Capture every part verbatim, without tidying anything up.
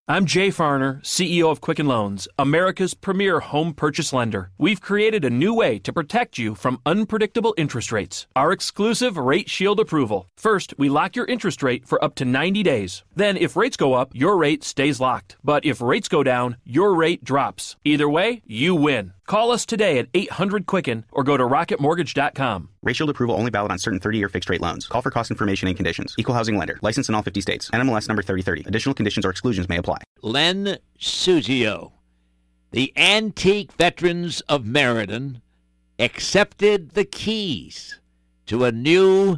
I'm Jay Farner, C E O of Quicken Loans, America's premier home purchase lender. We've created a new way to protect you from unpredictable interest rates. Our exclusive Rate Shield approval. First, we lock your interest rate for up to ninety days. Then, if rates go up, your rate stays locked. But if rates go down, your rate drops. Either way, you win. Call us today at eight hundred Quicken or go to rocket mortgage dot com. Rate Shield approval only valid on certain thirty-year fixed-rate loans. Call for cost information and conditions. Equal housing lender. Licensed in all fifty states. N M L S number thirty thirty. Additional conditions or exclusions may apply. Len Suzio, the Antique Veterans of Meriden, accepted the keys to a new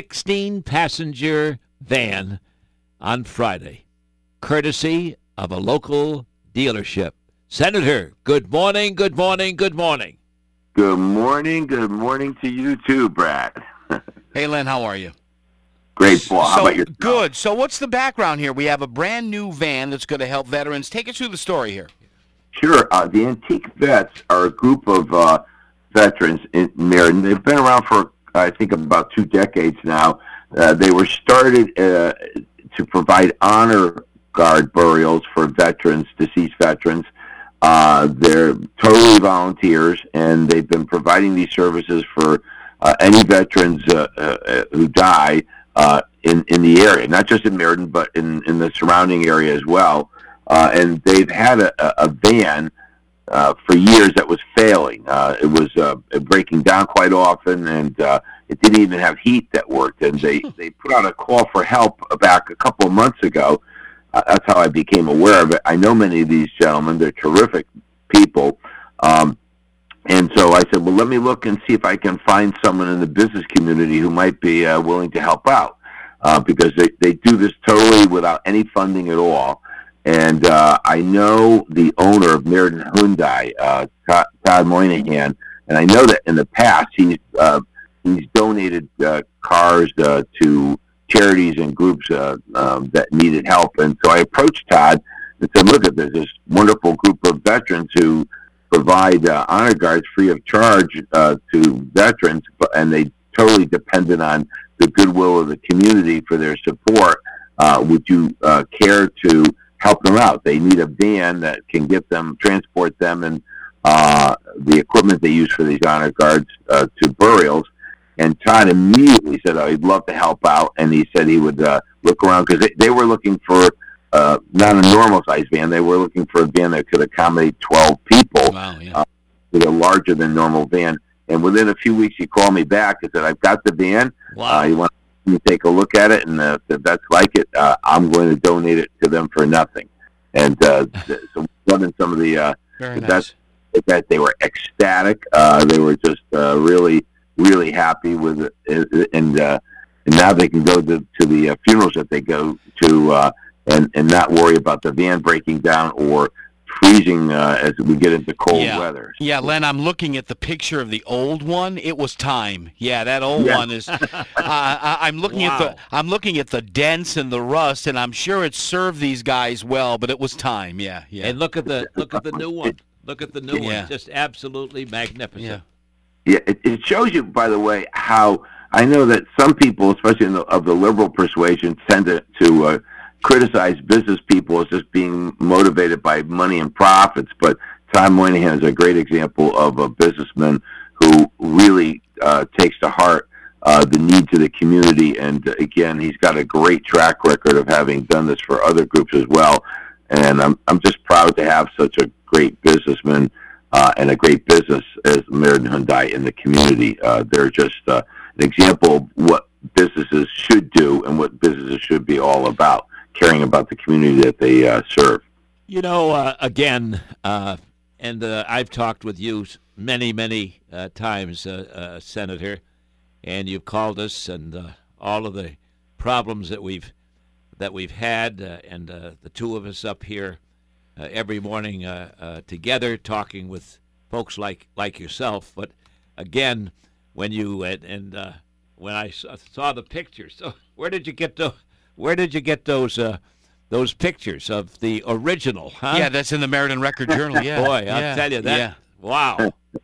sixteen-passenger van on Friday, courtesy of a local dealership. Senator, good morning, good morning, good morning. Good morning, good morning to you too, Brad. Hey, Len, how are you? Great, Paul. How so, about yourself? Good. So what's the background here? We have a brand new van that's going to help veterans. Take us through the story here. Sure. Uh, the Antique Vets are a group of uh, veterans in Meriden. They've been around for, I think, about two decades now. Uh, they were started uh, to provide honor guard burials for veterans, deceased veterans. Uh, they're totally volunteers, and they've been providing these services for uh, any veterans uh, uh, who die uh, in, in the area, not just in Meriden, but in, in the surrounding area as well. Uh, and they've had a, a van uh, for years that was failing. Uh, it was uh, breaking down quite often, and uh, it didn't even have heat that worked. And they, they put out a call for help back a couple of months ago. Uh, that's how I became aware of it. I know many of these gentlemen. They're terrific people. Um, and so I said, well, let me look and see if I can find someone in the business community who might be uh, willing to help out, uh, because they, they do this totally without any funding at all. And uh, I know the owner of Meriden Hyundai, uh, Todd, Todd Moynihan, and I know that in the past he's, uh, he's donated uh, cars uh, to charities and groups uh, um, that needed help. And so I approached Todd and said, look, at there's this wonderful group of veterans who provide uh, honor guards free of charge uh, to veterans, and they totally dependent on the goodwill of the community for their support. Uh, would you uh, care to help them out? They need a van that can get them, transport them, and uh, the equipment they use for these honor guards uh, to burials. And Todd immediately said, oh, he'd love to help out, and he said he would uh, look around, because they, they were looking for uh, not a normal-sized van. They were looking for a van that could accommodate twelve people, Wow, yeah. uh, with a larger-than-normal van. And within a few weeks, he called me back and said, I've got the van. Wow. Uh, he wants me to take a look at it, and uh, if that's like it, uh, I'm going to donate it to them for nothing. And uh, so one of some of the uh, Very the nice. best, that they were ecstatic. Uh, they were just uh, really... really happy with it, and uh, and now they can go to, to the uh, funerals that they go to, uh, and and not worry about the van breaking down or freezing uh, as we get into cold yeah. weather. Yeah, Len, I'm looking at the picture of the old one. It was time. Yeah, that old Yeah. one is. uh, I, I'm looking Wow. at the. I'm looking at the dents and the rust, and I'm sure it served these guys well. But it was time. Yeah, yeah. And look at the look at the new one. Look at the new Yeah. one. Just absolutely magnificent. Yeah. Yeah, it, it shows you, by the way, how I know that some people, especially in the, of the liberal persuasion, tend to, to uh, criticize business people as just being motivated by money and profits. But Todd Moynihan is a great example of a businessman who really uh, takes to heart uh, the needs of the community. And uh, again, he's got a great track record of having done this for other groups as well. And I'm I'm just proud to have such a great businessman Uh, and a great business as Meriden Hyundai in the community. Uh, they're just uh, an example of what businesses should do and what businesses should be all about, caring about the community that they uh, serve. You know, uh, again, uh, and uh, I've talked with you many, many uh, times, uh, uh, Senator, and you've called us, and uh, all of the problems that we've that we've had, uh, and uh, the two of us up here Uh, every morning uh, uh, together, talking with folks like like yourself. But again, when you and, and uh, when I saw, saw the pictures, so where did you get the where did you get those uh, those pictures of the original? Huh? Yeah, that's in the Meriden Record Journal. Yeah, Boy, I'll yeah. tell you that. Yeah. Wow.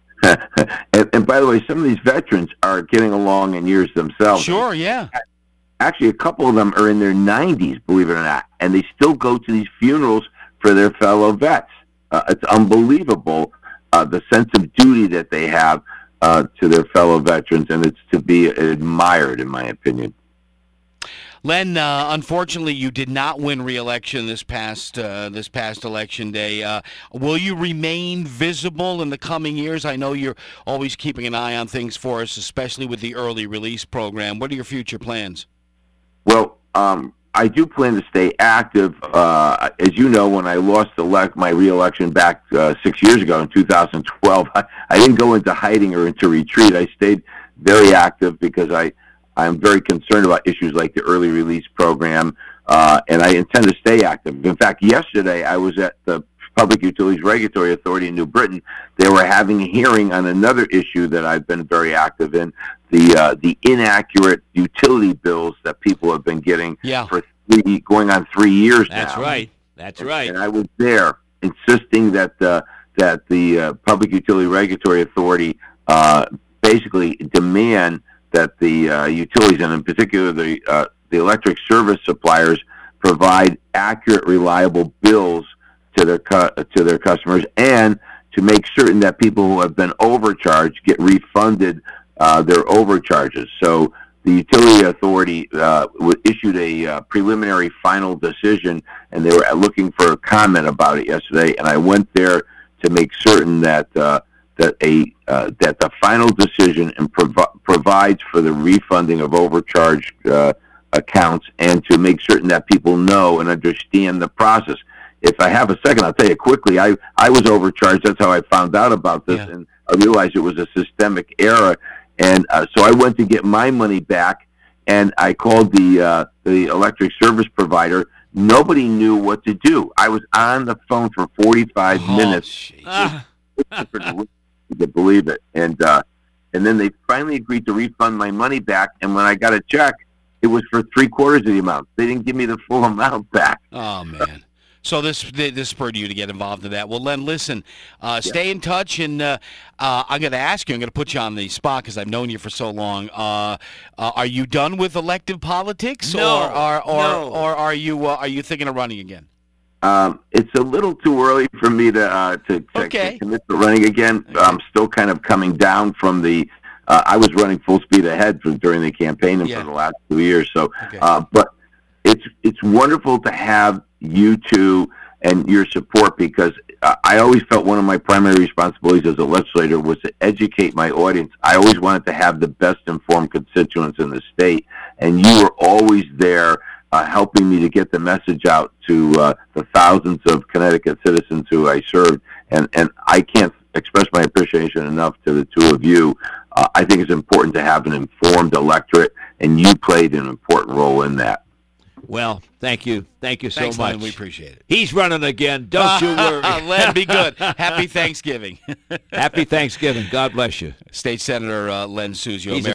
and, and by the way, some of these veterans are getting along in years themselves. Sure. Yeah. actually, a couple of them are in their nineties, believe it or not, and they still go to these funerals for their fellow vets. Uh, it's unbelievable, uh, the sense of duty that they have uh, to their fellow veterans, and it's to be admired, in my opinion. Len, uh, unfortunately, you did not win re-election this past uh, this past election day. Uh, will you remain visible in the coming years? I know you're always keeping an eye on things for us, especially with the early release program. What are your future plans? Well, um, I do plan to stay active. Uh, as you know, when I lost elect my re-election back uh, six years ago in two thousand twelve, I, I didn't go into hiding or into retreat. I stayed very active because I I'm very concerned about issues like the early release program, uh, and I intend to stay active. In fact, yesterday I was at the Public Utilities Regulatory Authority in New Britain. They were having a hearing on another issue that I've been very active in, the uh, the inaccurate utility bills that people have been getting yeah. for three, going on three years now. That's right. That's and, right. And I was there insisting that, uh, that the uh, Public Utility Regulatory Authority uh, basically demand that the uh, utilities, and in particular the uh, the electric service suppliers, provide accurate, reliable bills to their cu- to their customers, and to make certain that people who have been overcharged get refunded uh, their overcharges. So the utility authority uh, issued a uh, preliminary final decision, and they were looking for a comment about it yesterday. And I went there to make certain that. Uh, that a uh, that the final decision and provi- provides for the refunding of overcharged uh, accounts, and to make certain that people know and understand the process. If I have a second, I'll tell you quickly. I, I was overcharged. That's how I found out about this, yeah. and I realized it was a systemic error. And uh, so I went to get my money back, and I called the uh, the electric service provider. Nobody knew what to do. I was on the phone for forty-five oh, minutes. You could believe it, and uh, and then they finally agreed to refund my money back. And when I got a check, it was for three quarters of the amount. They didn't give me the full amount back. Oh man! So this this spurred you to get involved in that. Well, Len, listen, uh, stay yeah. in touch, and uh, uh, I'm going to ask you. I'm going to put you on the spot because I've known you for so long. Uh, uh, are you done with elective politics, no, or or or, no. or are you uh, are you thinking of running again? Um, it's a little too early for me to uh, to, to, okay. to commit to running again. Okay. I'm still kind of coming down from the. Uh, I was running full speed ahead for, during the campaign and yeah. for the last two years. So, okay. uh, but it's it's wonderful to have you two and your support, because uh, I always felt one of my primary responsibilities as a legislator was to educate my audience. I always wanted to have the best informed constituents in the state, and you were always there. Uh, helping me to get the message out to uh, the thousands of Connecticut citizens who I served. And, and I can't express my appreciation enough to the two of you. Uh, I think it's important to have an informed electorate, and you played an important role in that. Well, thank you. Thank you so Thanks, much. Len. We appreciate it. He's running again. Don't you worry. Len, be good. Happy Thanksgiving. Happy Thanksgiving. God bless you. State Senator uh, Len Suzio. He's